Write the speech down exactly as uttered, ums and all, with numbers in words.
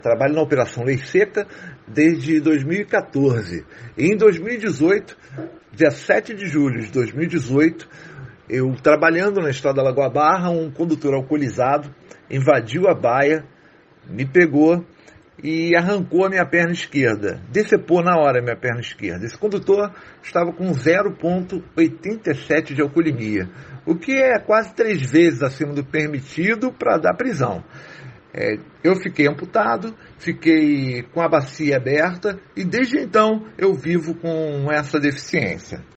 Trabalho na Operação Lei Seca desde dois mil e quatorze. E em dois mil e dezoito, dia sete de julho de dois mil e dezoito, eu trabalhando na estrada da Lagoa Barra, um condutor alcoolizado invadiu a baia, me pegou e arrancou a minha perna esquerda. Decepou na hora a minha perna esquerda. Esse condutor estava com zero vírgula oitenta e sete de alcoolemia, o que é quase três vezes acima do permitido para dar prisão. É, eu fiquei amputado, fiquei com a bacia aberta e desde então eu vivo com essa deficiência.